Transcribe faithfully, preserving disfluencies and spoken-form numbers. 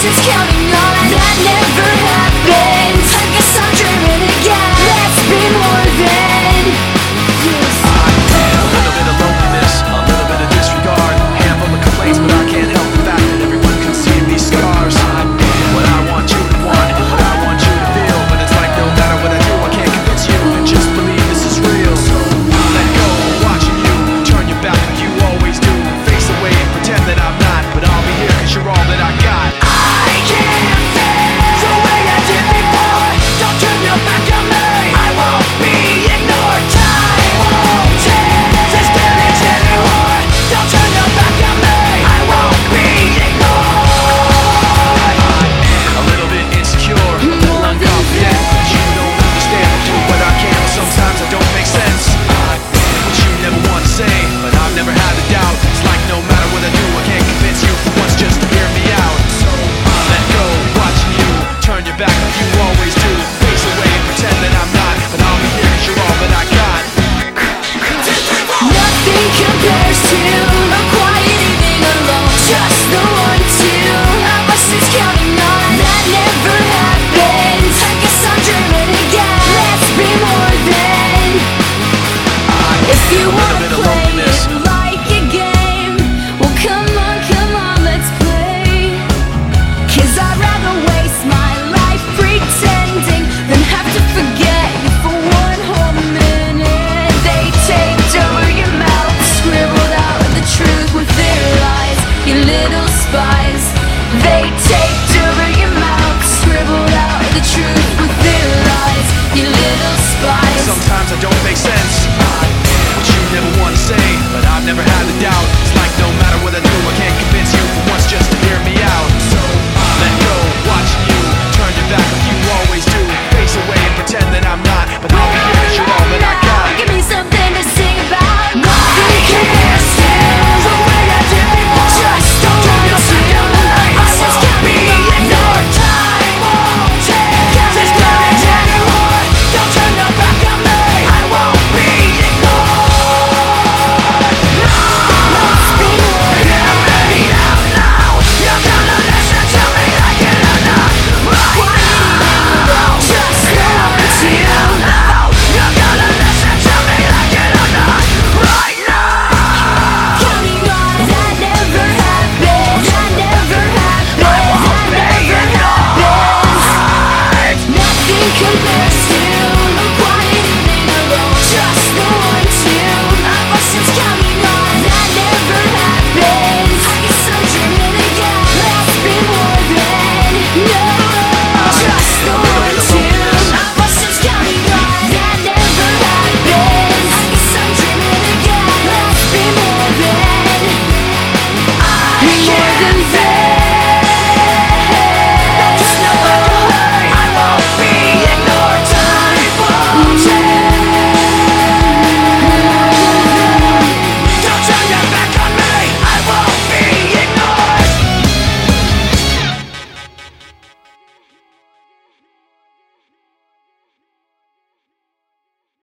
since counting on that never happened. I guess I'm dreaming again. Let's be more than yes. I feel a little bit of loneliness, a little bit of disregard, handful of complaints, but I can't help the fact that everyone can see these scars. I feel what I want you to want, what I want you to feel, but it's like no matter what I do, I can't convince you to just believe this is real. So I let go of watching you turn your back like you always do, face away and pretend that I'm not, but I'll be here 'cause you're all that I got. I can't feel the way I did before. Don't turn your back on me. I won't be ignored. Time won't change this damage anymore. Don't turn your back on me. I won't be ignored. I am a little bit insecure, a little unconfident, but you don't understand. I do what I can, but sometimes I don't make sense. I feel what you never want to say, but I've never had a doubt. It's like no matter what I do, I can't convince you for once just to hear me out. So I let go, watching you turn your back like you always do, face away and pretend that I'm not, but I'll be here 'cause you're all that I got. Nothing compares to a quiet evening alone. Just the one, two of us is counting on that never happened. I guess I'm dreaming again. Let's be more than I if you feel a wanna little bit of play.